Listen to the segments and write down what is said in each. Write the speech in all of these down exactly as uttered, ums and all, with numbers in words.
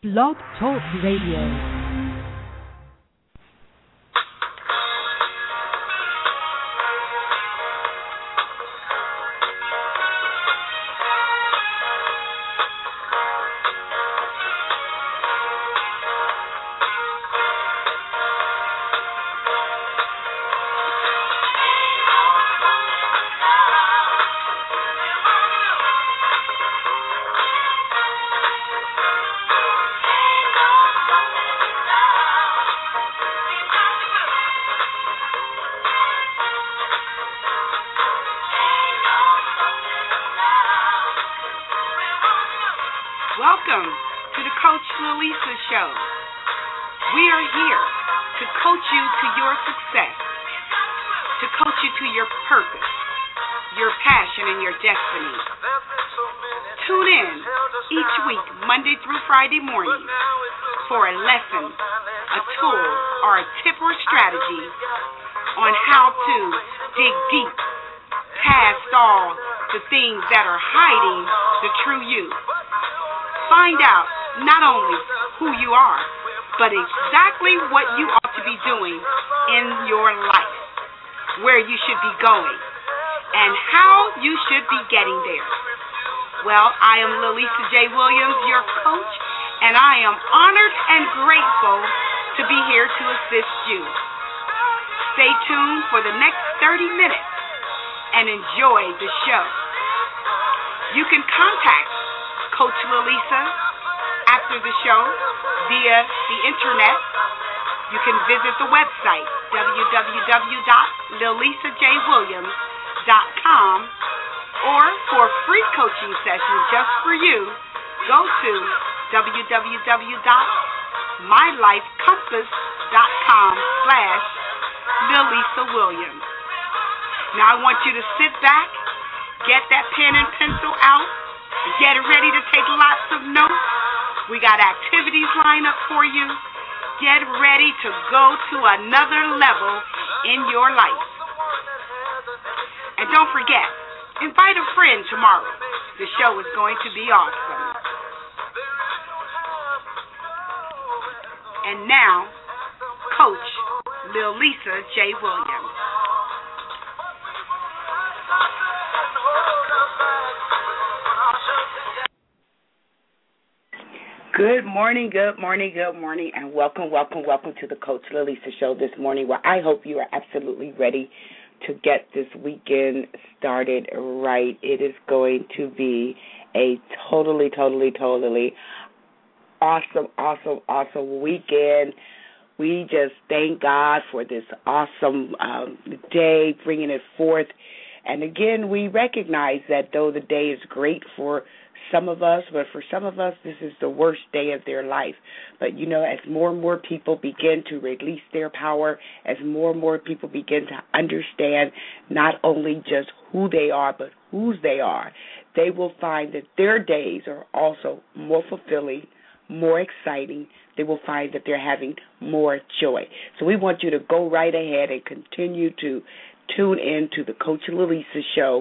Blog Talk Radio. Welcome to the Coach Lalisa Show. We are here to coach you to your success, to coach you to your purpose, your passion, and your destiny. Tune in each week, Monday through Friday morning, for a lesson, a tool, or a tip or strategy on how to dig deep past all the things that are hiding the true you. Find out not only who you are, but exactly what you ought to be doing in your life, where you should be going, and how you should be getting there. Well, I am Lalisa J. Williams, your coach, and I am honored and grateful to be here to assist you. Stay tuned for the next thirty minutes and enjoy the show. You can contact Coach Lalisa after the show via the internet. You can visit the website w w w dot lalisa j williams dot com, or for a free coaching session just for you, go to w w w dot my life compass dot com slash lalisa williams. Now I want you to sit back, get that pen and pencil out, get ready to take lots of notes. We got activities lined up for you. Get ready to go to another level in your life. And don't forget, invite a friend tomorrow. The show is going to be awesome. And now, Coach Lalisa J. Williams. Good morning, good morning, good morning, and welcome, welcome, welcome to the Coach Lalisa Show this morning, where I hope you are absolutely ready to get this weekend started right. It is going to be a totally, totally, totally awesome, awesome, awesome weekend. We just thank God for this awesome um, day, bringing it forth. And again, we recognize that though the day is great for some of us, but for some of us, this is the worst day of their life. But, you know, as more and more people begin to release their power, as more and more people begin to understand not only just who they are, but whose they are, they will find that their days are also more fulfilling, more exciting. They will find that they're having more joy. So we want you to go right ahead and continue to tune in to the Coach Lalisa Show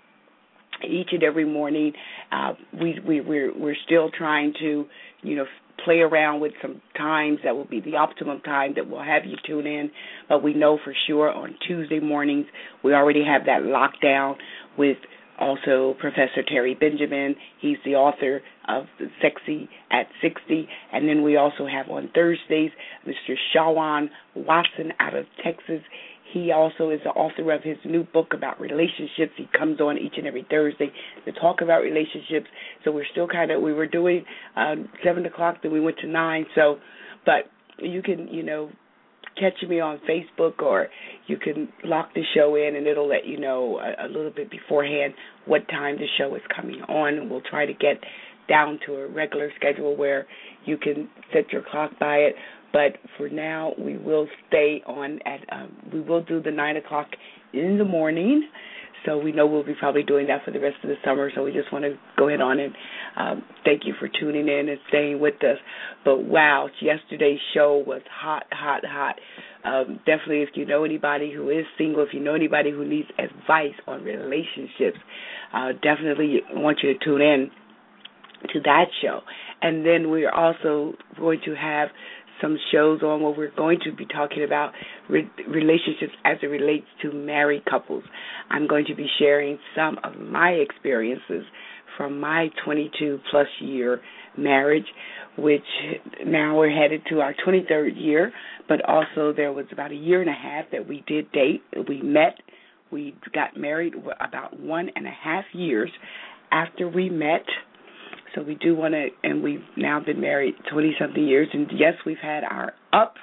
each and every morning. Uh, we, we, we're, we're still trying to, you know, play around with some times that will be the optimum time that we'll have you tune in. But we know for sure on Tuesday mornings we already have that lockdown with also Professor Terry Benjamin. He's the author of Sexy at sixty. And then we also have on Thursdays Mister Shawan Watson out of Texas. He also is the author of his new book about relationships. He comes on each and every Thursday to talk about relationships. So we're still kind of, we were doing um, seven o'clock, then we went to nine. So, but you can, you know, catch me on Facebook, or you can lock the show in and it'll let you know a, a little bit beforehand what time the show is coming on. And we'll try to get down to a regular schedule where you can set your clock by it. But for now, we will stay on at, um, we will do the nine o'clock in the morning. So we know we'll be probably doing that for the rest of the summer. So we just want to go ahead on and um, thank you for tuning in and staying with us. But wow, yesterday's show was hot, hot, hot. Um, definitely, if you know anybody who is single, if you know anybody who needs advice on relationships, uh, definitely want you to tune in to that show. And then we're also going to have some shows on where we're going to be talking about re- relationships as it relates to married couples. I'm going to be sharing some of my experiences from my twenty-two plus year marriage, which now we're headed to our twenty-third year, but also there was about a year and a half that we did date. We met, we got married about one and a half years after we met. So we do want to, and we've now been married twenty-something years, and yes, we've had our ups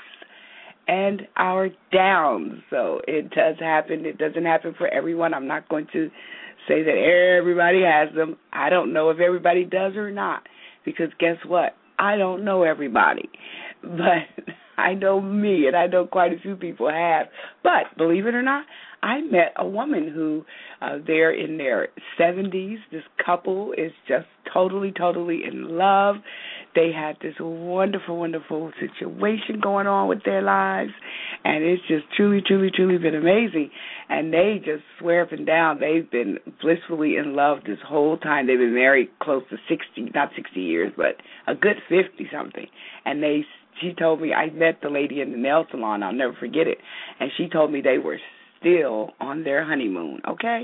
and our downs. So it does happen. It doesn't happen for everyone. I'm not going to say that everybody has them. I don't know if everybody does or not, because guess what? I don't know everybody. But I know me, and I know quite a few people have. But believe it or not, I met a woman who, uh, they're in their seventies. This couple is just totally, totally in love. They have this wonderful, wonderful situation going on with their lives, and it's just truly, truly, truly been amazing. And they just swear up and down they've been blissfully in love this whole time. They've been married close to sixty, not sixty years, but a good fifty-something. And they, she told me, I met the lady in the nail salon, I'll never forget it, and she told me they were still on their honeymoon, okay?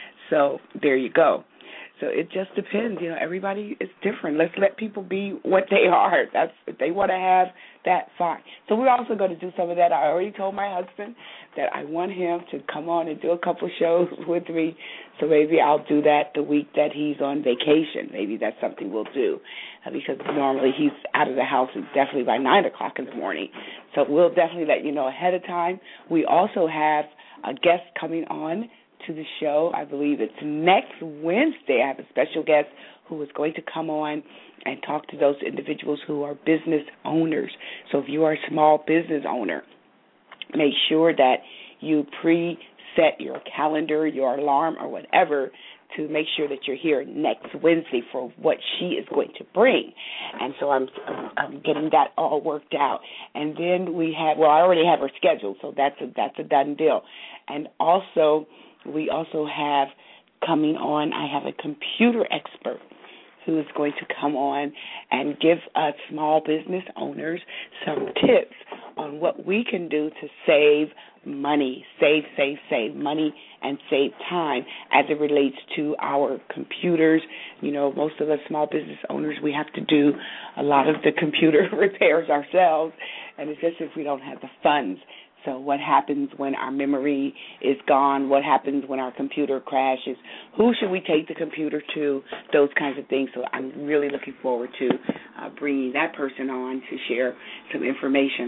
So there you go. So it just depends. You know, everybody is different. Let's let people be what they are. That's if they want to have that, fine. So we're also going to do some of that. I already told my husband that I want him to come on and do a couple shows with me. So maybe I'll do that the week that he's on vacation. Maybe that's something we'll do, uh, because normally he's out of the house definitely by nine o'clock in the morning. So we'll definitely let you know ahead of time. We also have a guest coming on to the show. I believe it's next Wednesday. I have a special guest who is going to come on and talk to those individuals who are business owners. So if you are a small business owner, make sure that you pre-set your calendar, your alarm, or whatever to make sure that you're here next Wednesday for what she is going to bring. And so I'm, I'm getting that all worked out. And then we have, well, I already have her scheduled, so that's a, that's a done deal. And also, we also have coming on, I have a computer expert who is going to come on and give us small business owners some tips on what we can do to save money, save, save, save money and save time as it relates to our computers. You know, most of us small business owners, we have to do a lot of the computer repairs ourselves, and especially if we don't have the funds. So what happens when our memory is gone? What happens when our computer crashes? Who should we take the computer to? Those kinds of things. So I'm really looking forward to uh, bringing that person on to share some information.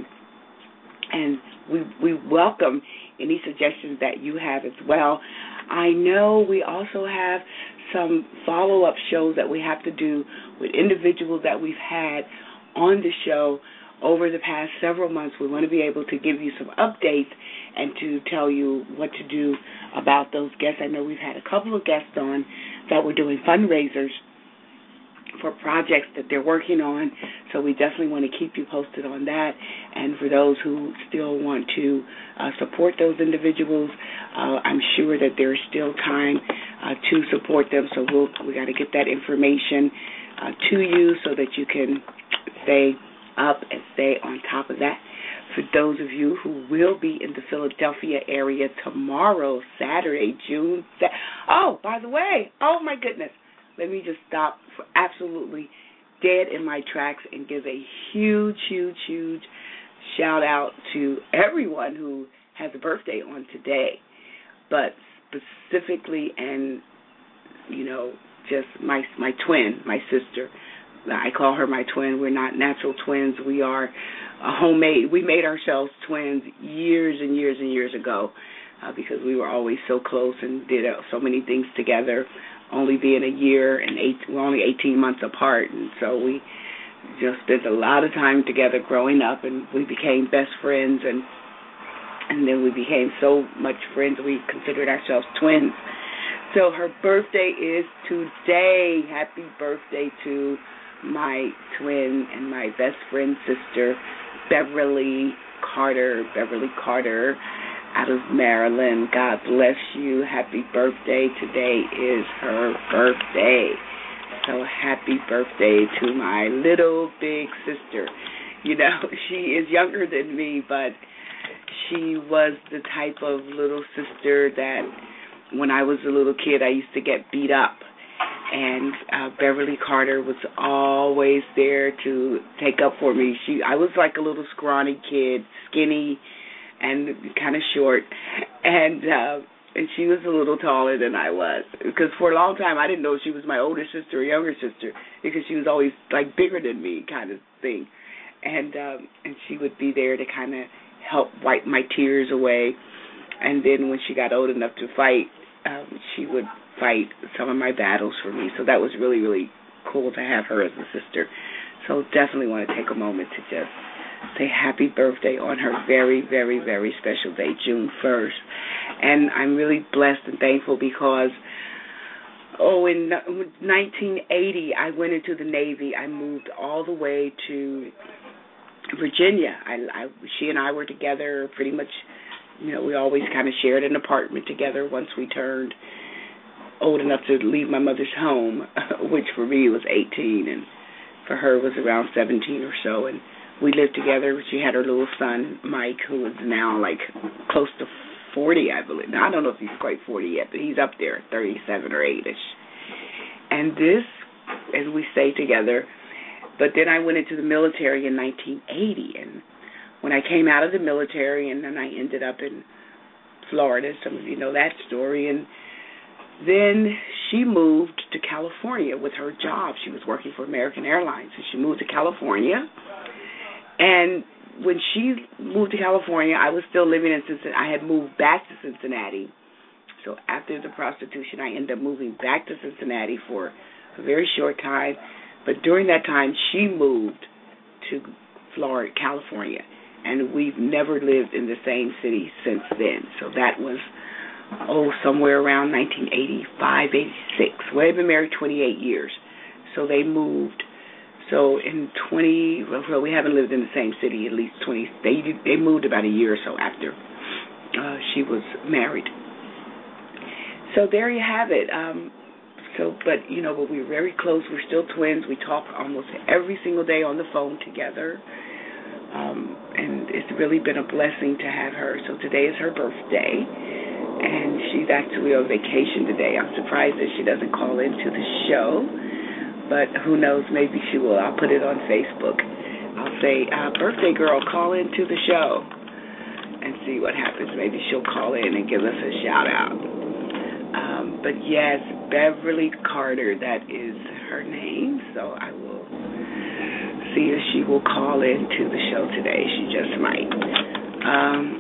And we we welcome any suggestions that you have as well. I know we also have some follow-up shows that we have to do with individuals that we've had on the show over the past several months. We want to be able to give you some updates and to tell you what to do about those guests. I know we've had a couple of guests on that were doing fundraisers for projects that they're working on, so we definitely want to keep you posted on that. And for those who still want to uh, support those individuals, uh, I'm sure that there is still time uh, to support them, so we'll, we got to get that information uh, to you so that you can stay up and stay on top of that. For those of you who will be in the Philadelphia area tomorrow, Saturday, June second. Oh, by the way, oh my goodness, let me just stop for absolutely dead in my tracks and give a huge, huge, huge shout out to everyone who has a birthday on today, but specifically, and you know, just my my twin, my sister. I call her my twin. We're not natural twins. We are a homemade. We made ourselves twins years and years and years ago uh, because we were always so close and did uh, so many things together, only being a year and eight, we're only eighteen months apart. And so we just spent a lot of time together growing up, and we became best friends, and and then we became so much friends we considered ourselves twins. So her birthday is today. Happy birthday to my twin and my best friend sister, Beverly Carter. Beverly Carter out of Maryland. God bless you. Happy birthday. Today is her birthday. So happy birthday to my little big sister. You know, she is younger than me, but she was the type of little sister that when I was a little kid, I used to get beat up. And uh, Beverly Carter was always there to take up for me. She, I was like a little scrawny kid, skinny and kind of short, and uh, and she was a little taller than I was. Because for a long time, I didn't know if she was my older sister or younger sister, because she was always like bigger than me, kind of thing. And um, and she would be there to kind of help wipe my tears away. And then when she got old enough to fight, um, she would fight some of my battles for me. So that was really, really cool to have her as a sister. So definitely want to take a moment to just say happy birthday on her very, very, very special day, June first. And I'm really blessed and thankful because, oh, in nineteen eighty, I went into the Navy. I moved all the way to Virginia. I, I, she and I were together pretty much, you know, we always kind of shared an apartment together once we turned old enough to leave my mother's home, which for me was eighteen, and for her was around seventeen or so. And we lived together. She had her little son, Mike, who is now like close to forty, I believe. Now, I don't know if he's quite forty yet, but he's up there, thirty-seven or eight-ish. And this, as we stay together, but then I went into the military in nineteen eighty, and when I came out of the military, and then I ended up in Florida, some of you know that story, and then she moved to California with her job. She was working for American Airlines, and she moved to California. And when she moved to California, I was still living in Cincinnati. I had moved back to Cincinnati. So after the prostitution, I ended up moving back to Cincinnati for a very short time. But during that time, she moved to Florida, California, and we've never lived in the same city since then. So that was, oh, somewhere around nineteen eighty-five, eighty-six. We've been married twenty-eight years. So they moved. So in twenty, well, we haven't lived in the same city at least twenty. They they moved about a year or so after uh, she was married. So there you have it. Um, so, but you know, but we're very close. We're still twins. We talk almost every single day on the phone together, um, and it's really been a blessing to have her. So today is her birthday, and she's actually on vacation today. I'm surprised that she doesn't call into the show. But who knows, maybe she will. I'll put it on Facebook. I'll say, uh, birthday girl, call into the show and see what happens. Maybe she'll call in and give us a shout-out. Um, but, yes, Beverly Carter, that is her name. So I will see if she will call into the show today. She just might. Um,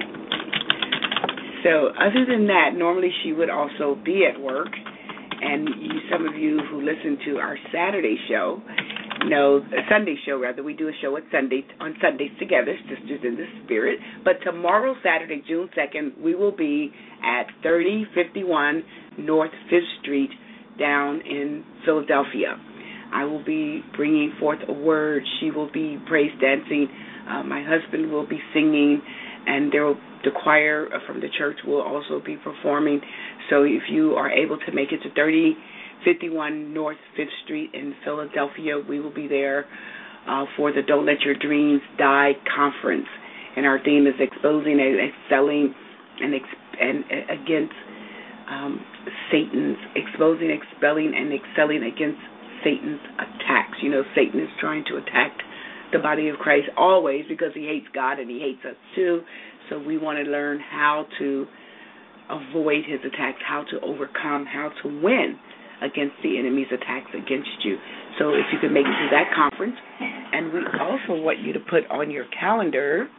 so other than that, normally she would also be at work. And you, some of you who listen to our Saturday show know, a Sunday show rather, we do a show at Sunday, on Sundays together, Sisters in the Spirit. But tomorrow, Saturday, June second, we will be at thirty fifty-one North Fifth Street down in Philadelphia. I will be bringing forth a word. She will be praise dancing. Uh, my husband will be singing, and there will the choir from the church will also be performing. So if you are able to make it to thirty fifty-one North Fifth Street in Philadelphia, we will be there uh, for the Don't Let Your Dreams Die conference. And our theme is exposing and excelling and, ex- and uh, against um, Satan's, exposing, expelling, and excelling against Satan's attacks. You know, Satan is trying to attack the body of Christ always because he hates God and he hates us too. So we want to learn how to avoid his attacks, how to overcome, how to win against the enemy's attacks against you. So if you could make it to that conference, and we also want you to put on your calendar,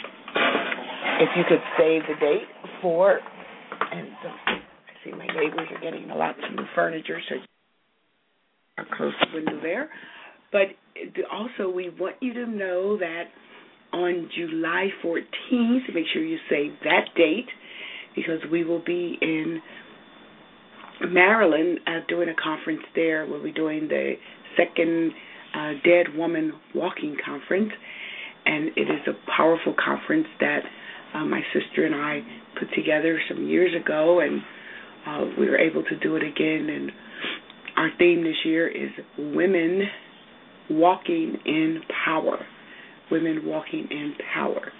if you could save the date for, and so, I see my neighbors are getting a lot of new furniture, so I'll close the window there. But also we want you to know that on July fourteenth, make sure you save that date, because we will be in Maryland uh, doing a conference there. We'll be doing the second uh, Dead Woman Walking Conference, and it is a powerful conference that uh, my sister and I put together some years ago, and uh, we were able to do it again in our theme this year is Women Walking in Power. Women Walking in Power.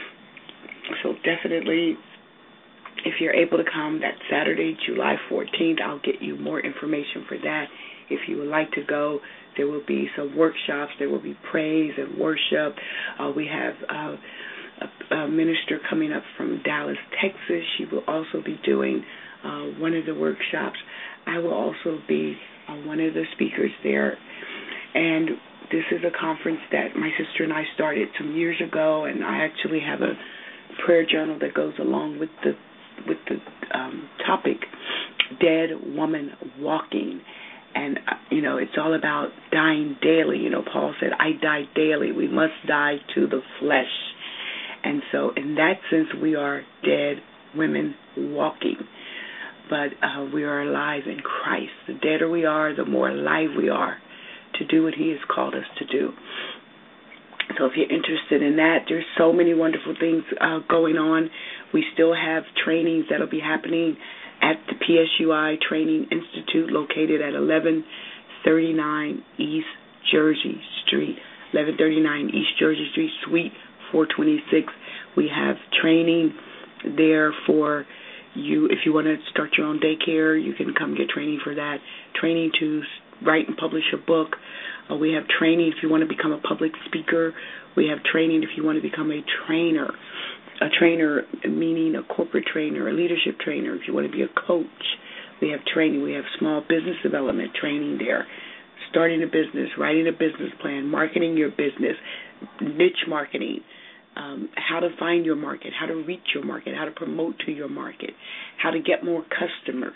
So definitely, if you're able to come that Saturday, July fourteenth, I'll get you more information for that. If you would like to go, there will be some workshops. There will be praise and worship. Uh, we have uh, a, a minister coming up from Dallas, Texas. She will also be doing uh, one of the workshops. I will also be uh, one of the speakers there. And this is a conference that my sister and I started some years ago, and I actually have a prayer journal that goes along with the with the um, topic, Dead Woman Walking. And, uh, you know, it's all about dying daily. You know, Paul said, I die daily. We must die to the flesh. And so in that sense, we are dead women walking. But uh, we are alive in Christ. The deader we are, the more alive we are to do what he has called us to do. So if you're interested in that, there's so many wonderful things uh, going on. We still have trainings that will be happening at the P S U I Training Institute located at eleven thirty-nine East Jersey Street, eleven thirty-nine East Jersey Street, Suite four twenty-six. We have training there for you. If you want to start your own daycare, you can come get training for that. Training to write and publish a book. Uh, we have training if you want to become a public speaker. We have training if you want to become a trainer. A trainer meaning a corporate trainer, a leadership trainer. If you want to be a coach, we have training. We have small business development training there. Starting a business, writing a business plan, marketing your business, niche marketing, um, how to find your market, how to reach your market, how to promote to your market, how to get more customers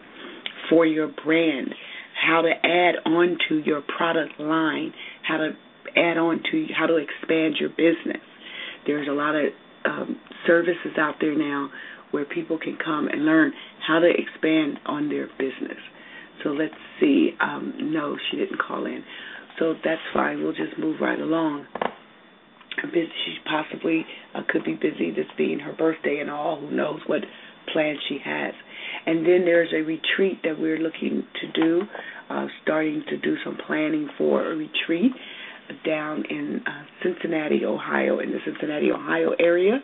for your brand, how to add on to your product line, how to add on to, how to expand your business. There's a lot of um, services out there now where people can come and learn how to expand on their business. So let's see. Um, no, she didn't call in. So that's fine. We'll just move right along. Busy, she possibly uh, could be busy, this being her birthday and all. Who knows what plans she has. And then there's a retreat that we're looking to do, uh, starting to do some planning for a retreat down in uh, Cincinnati, Ohio, in the Cincinnati, Ohio area.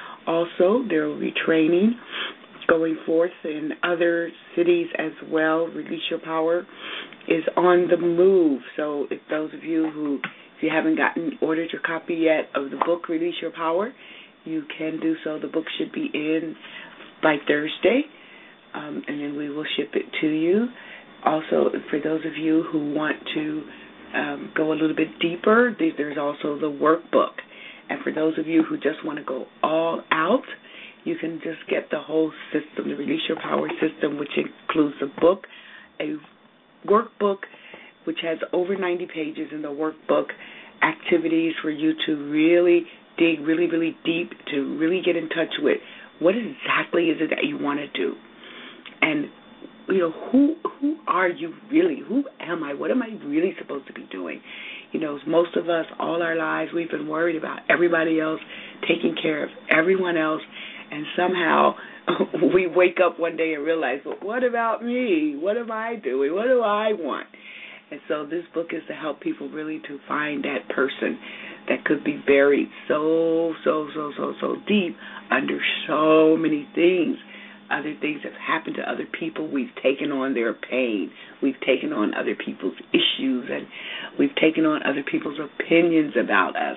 Also, there will be training going forth in other cities as well. Release Your Power is on the move. So if those of you who, if you haven't gotten, ordered your copy yet of the book, Release Your Power, you can do so. The book should be in by Thursday, um, and then we will ship it to you. Also, for those of you who want to um, go a little bit deeper, there's also the workbook. And for those of you who just want to go all out, you can just get the whole system, the Release Your Power system, which includes a book, a workbook, which has over ninety pages in the workbook, activities for you to really dig really, really deep, to really get in touch with what exactly is it that you want to do. And, you know, who who are you really? Who am I? What am I really supposed to be doing? You know, most of us, all our lives, we've been worried about everybody else, taking care of everyone else, and somehow we wake up one day and realize, well, what about me? What am I doing? What do I want? And so this book is to help people really to find that person that could be buried so, so, so, so, so deep under so many things. Other things have happened to other people. We've taken on their pain. We've taken on other people's issues, and we've taken on other people's opinions about us,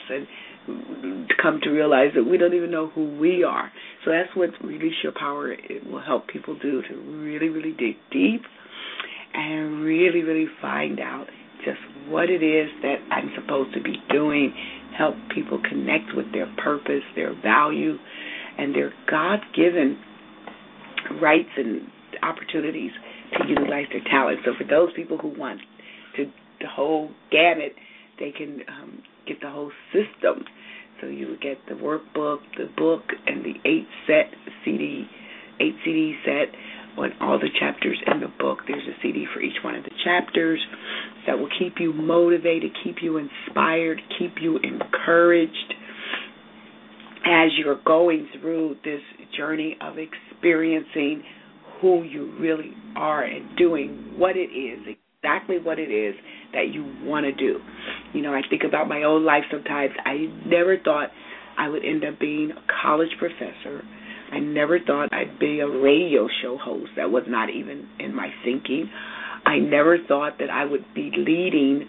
and come to realize that we don't even know who we are. So that's what Release Your Power it will help people do, to really, really dig deep and really, really find out just what it is that I'm supposed to be doing, help people connect with their purpose, their value, and their God-given rights and opportunities to utilize their talent. So for those people who want to the whole gamut, they can um, get the whole system. So you would get the workbook, the book, and the eight set C D, eight C D set on all the chapters in the book. There's a C D for each one of the chapters that will keep you motivated, keep you inspired, keep you encouraged as you're going through this journey of experiencing who you really are and doing what it is exactly what it is that you want to do. You know, I think about my own life sometimes. I never thought I would end up being a college professor. I never thought I'd be a radio show host. That was not even in my thinking. I never thought that I would be leading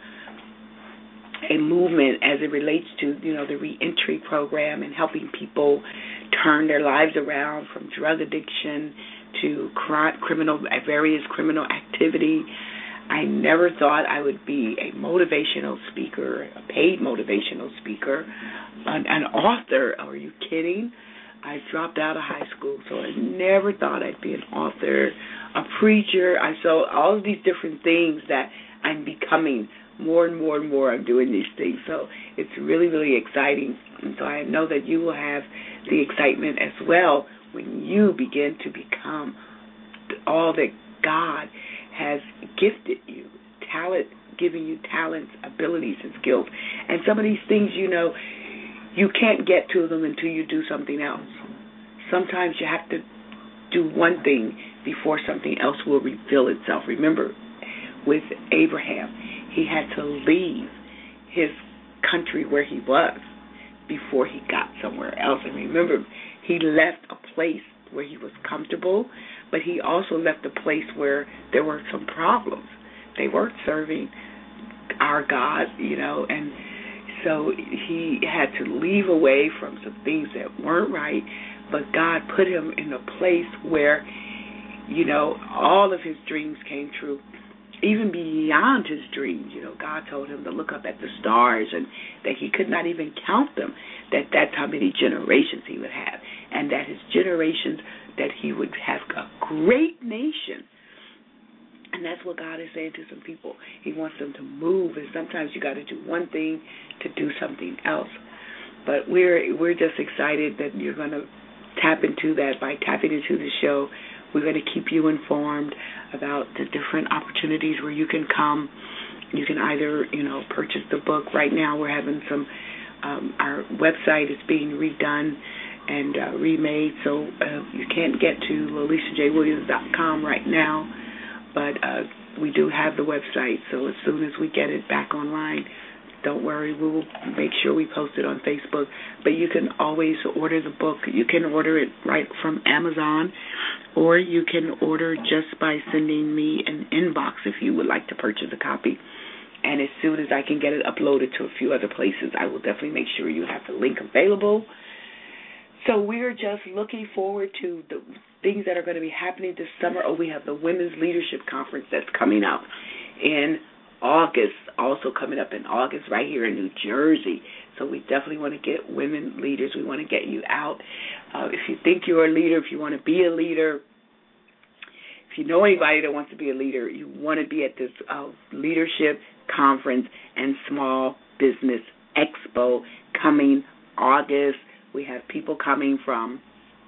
a movement as it relates to, you know, the reentry program and helping people turn their lives around from drug addiction to criminal, various criminal activity. I never thought I would be a motivational speaker, a paid motivational speaker, an, an author. Are you kidding? I dropped out of high school, so I never thought I'd be an author, a preacher. I saw all of these different things that I'm becoming. More and more and more I'm doing these things. So it's really, really exciting. And so I know that you will have the excitement as well when you begin to become all that God has gifted you, talent, giving you talents, abilities, and skills. And some of these things, you know, you can't get to them until you do something else. Sometimes you have to do one thing before something else will reveal itself. Remember, with Abraham, he had to leave his country where he was before he got somewhere else. And remember, he left a place where he was comfortable, but he also left a place where there were some problems. They weren't serving our God, you know, and so he had to leave away from some things that weren't right, but God put him in a place where, you know, all of his dreams came true. Even beyond his dreams, you know, God told him to look up at the stars and that he could not even count them, that that's how many generations he would have, and that his generations, that he would have a great nation. And that's what God is saying to some people. He wants them to move, and sometimes you got to do one thing to do something else. But we're we're just excited that you're going to tap into that by tapping into the show. We're going to keep you informed about the different opportunities where you can come. You can either, you know, purchase the book. Right now we're having some, um, our website is being redone and uh, remade, so uh, you can't get to lalisa j williams dot com right now, but uh, we do have the website, so as soon as we get it back online, don't worry, we will make sure we post it on Facebook. But you can always order the book. You can order it right from Amazon, or you can order just by sending me an inbox if you would like to purchase a copy. And as soon as I can get it uploaded to a few other places, I will definitely make sure you have the link available. So we're just looking forward to the things that are going to be happening this summer. Oh, we have the Women's Leadership Conference that's coming up in August, also coming up in August right here in New Jersey. So we definitely want to get women leaders. We want to get you out. Uh, if you think you're a leader, if you want to be a leader, if you know anybody that wants to be a leader, you want to be at this uh, leadership conference and small business expo coming August. We have people coming from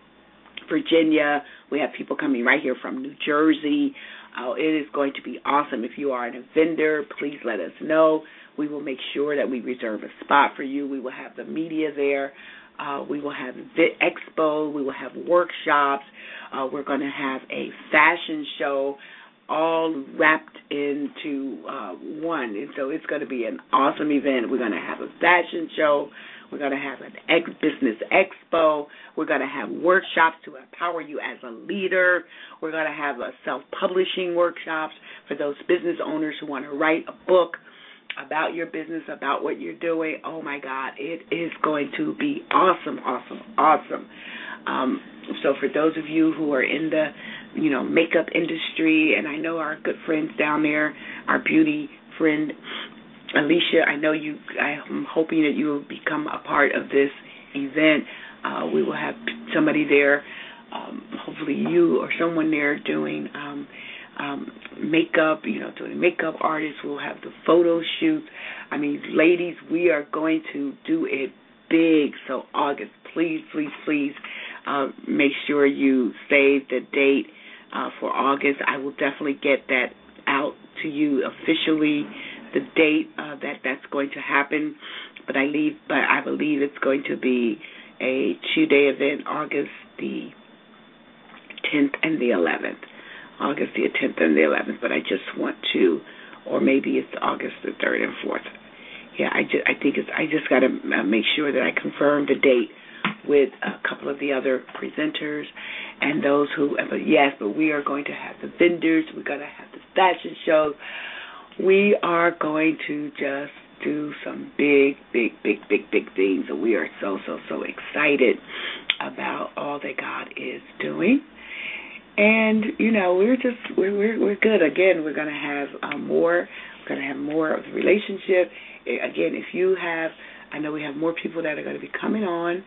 Virginia. We have people coming right here from New Jersey. Uh, it is going to be awesome. If you are a vendor, please let us know. We will make sure that we reserve a spot for you. We will have the media there. Uh, we will have Vit Expo. We will have workshops. Uh, we're going to have a fashion show all wrapped into uh, one. And so it's going to be an awesome event. We're going to have a fashion show. We're going to have an ex- business expo. We're going to have workshops to empower you as a leader. We're going to have a self-publishing workshops for those business owners who want to write a book about your business, about what you're doing. Oh, my God, it is going to be awesome, awesome, awesome. Um, so for those of you who are in the, you know, makeup industry, and I know our good friends down there, our beauty friend, Alicia, I know you, I'm hoping that you will become a part of this event. Uh, we will have somebody there, um, hopefully you or someone there doing um, um, makeup, you know, doing makeup artists. We'll have the photo shoots. I mean, ladies, we are going to do it big. So August, please, please, please uh, make sure you save the date uh, for August. I will definitely get that out to you officially, the date uh, that that's going to happen, but I leave. But I believe it's going to be a two-day event, August the tenth and the eleventh. August the tenth and the eleventh. But I just want to or maybe it's August the third and fourth. Yeah, I, just, I think it's. I just got to make sure that I confirm the date with a couple of the other presenters and those who. But yes, but we are going to have the vendors. We're going to have the fashion shows. We are going to just do some big, big, big, big, big things. And we are so, so, so excited about all that God is doing. And, you know, we're just, we're we're, we're good. Again, we're going to have um, more, we're going to have more of the relationship. Again, if you have, I know we have more people that are going to be coming on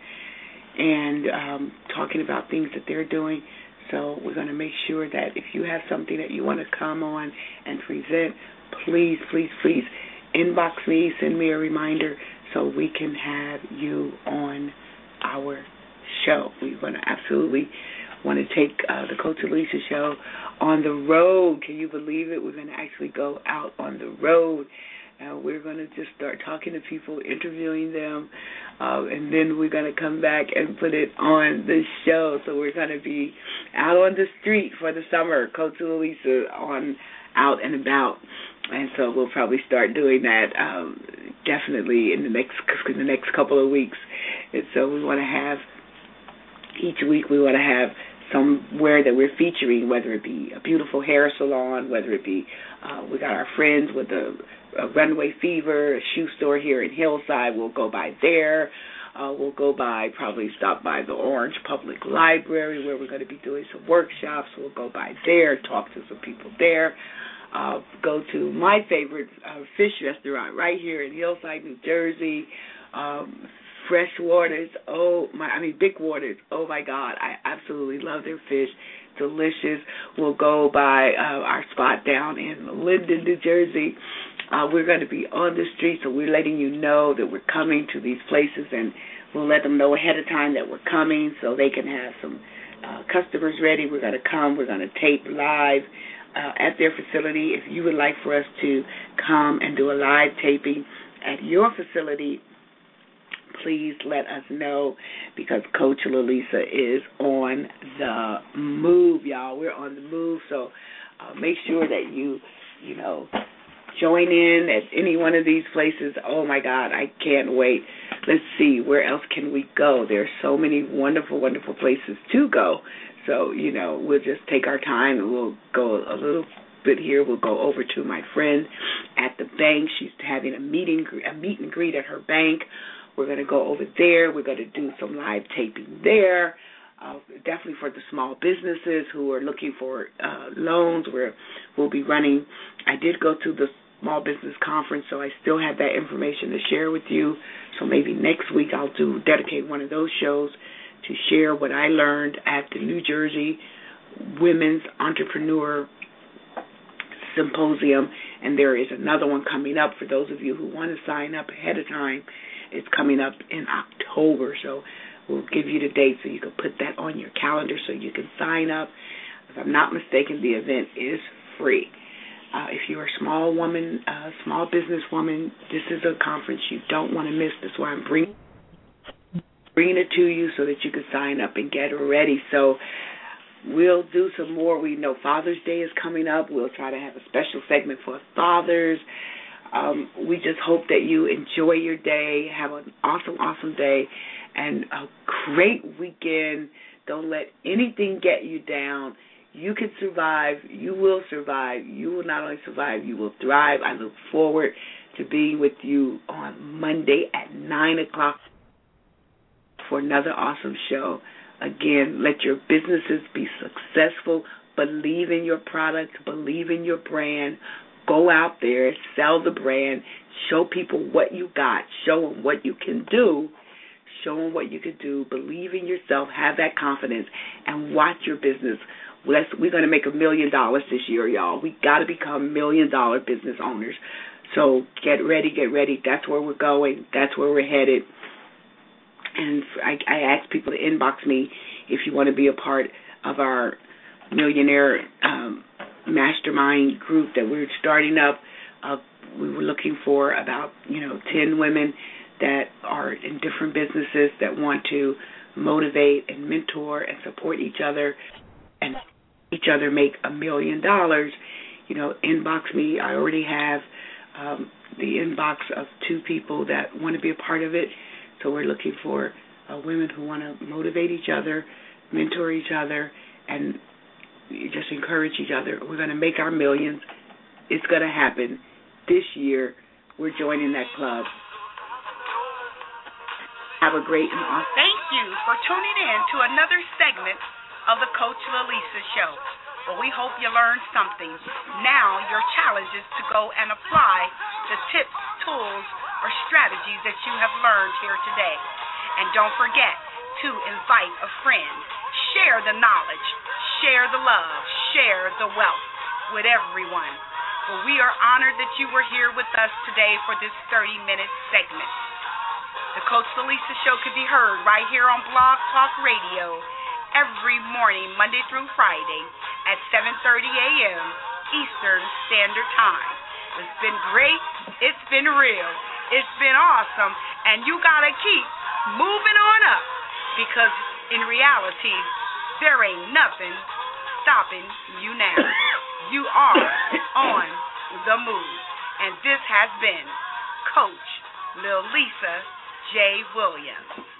and um, talking about things that they're doing. So we're going to make sure that if you have something that you want to come on and present, please, please, please inbox me, send me a reminder so we can have you on our show. We're going to absolutely want to take uh, the Coach Lisa show on the road. Can you believe it? We're going to actually go out on the road. Uh, we're going to just start talking to people, interviewing them, uh, and then we're going to come back and put it on the show. So we're going to be out on the street for the summer, Coach Lisa on out and about. And so we'll probably start doing that um, definitely in the next in the next couple of weeks. And so we want to have, each week we want to have somewhere that we're featuring, whether it be a beautiful hair salon, whether it be, uh, we got our friends with the a Runway Fever, a shoe store here in Hillside. We'll go by there. Uh, we'll go by, probably stop by the Orange Public Library where we're going to be doing some workshops. We'll go by there, talk to some people there. Uh, go to my favorite uh, fish restaurant right here in Hillside, New Jersey. Um, Fresh Waters, oh my, I mean Big Waters, oh my God, I absolutely love their fish, delicious. We'll go by uh, our spot down in Linden, New Jersey. Uh, we're going to be on the street, so we're letting you know that we're coming to these places, and we'll let them know ahead of time that we're coming so they can have some uh, customers ready. We're going to come. We're going to tape live uh, at their facility. If you would like for us to come and do a live taping at your facility, please let us know, because Coach Lalisa is on the move, y'all. We're on the move, so uh, make sure that you, you know, join in at any one of these places. Oh, my God, I can't wait. Let's see, where else can we go? There are so many wonderful, wonderful places to go. So, you know, we'll just take our time and we'll go a little bit here. We'll go over to my friend at the bank. She's having a meeting, a meet and greet at her bank. We're going to go over there. We're going to do some live taping there, uh, definitely for the small businesses who are looking for uh, loans. We're, we'll be running. I did go to the Small Business Conference, so I still have that information to share with you. So maybe next week I'll do dedicate one of those shows to share what I learned at the New Jersey Women's Entrepreneur Symposium. And there is another one coming up for those of you who want to sign up ahead of time. It's coming up in October, so we'll give you the date so you can put that on your calendar so you can sign up. If I'm not mistaken, the event is free. Uh, if you're a small woman, uh, small business woman, this is a conference you don't want to miss. That's why I'm bringing, bringing it to you so that you can sign up and get ready. So we'll do some more. We know Father's Day is coming up. We'll try to have a special segment for fathers. Um, we just hope that you enjoy your day, have an awesome, awesome day, and a great weekend. Don't let anything get you down. You can survive. You will survive. You will not only survive, you will thrive. I look forward to being with you on Monday at nine o'clock for another awesome show. Again, let your businesses be successful. Believe in your product. Believe in your brand. Go out there, sell the brand, show people what you got, show them what you can do, show them what you can do, believe in yourself, have that confidence, and watch your business. Let's, we're going to make a million dollars this year, y'all. We got to become million-dollar business owners. So get ready, get ready. That's where we're going. That's where we're headed. And I, I ask people to inbox me if you want to be a part of our millionaire um mastermind group that we're starting up. Uh, we were looking for about, you know, ten women that are in different businesses that want to motivate and mentor and support each other and each other make a million dollars you know, inbox me. I already have um, the inbox of two people that want to be a part of it. So we're looking for uh, women who want to motivate each other, mentor each other, and just encourage each other. We're going to make our millions. It's going to happen. This year, we're joining that club. Have a great and awesome. Thank you for tuning in to another segment of the Coach Lilisa Show. Well, we hope you learned something. Now your challenge is to go and apply the tips, tools, or strategies that you have learned here today. And don't forget to invite a friend. Share the knowledge. Share the love. Share the wealth with everyone. Well, we are honored that you were here with us today for this thirty-minute segment. The Coach Lilisa Show can be heard right here on Blog Talk Radio every morning, Monday through Friday at seven thirty a.m. Eastern Standard Time. It's been great. It's been real. It's been awesome. And you got to keep moving on up because in reality, there ain't nothing stopping you now. You are on the move. And this has been Coach Lilisa J. Williams.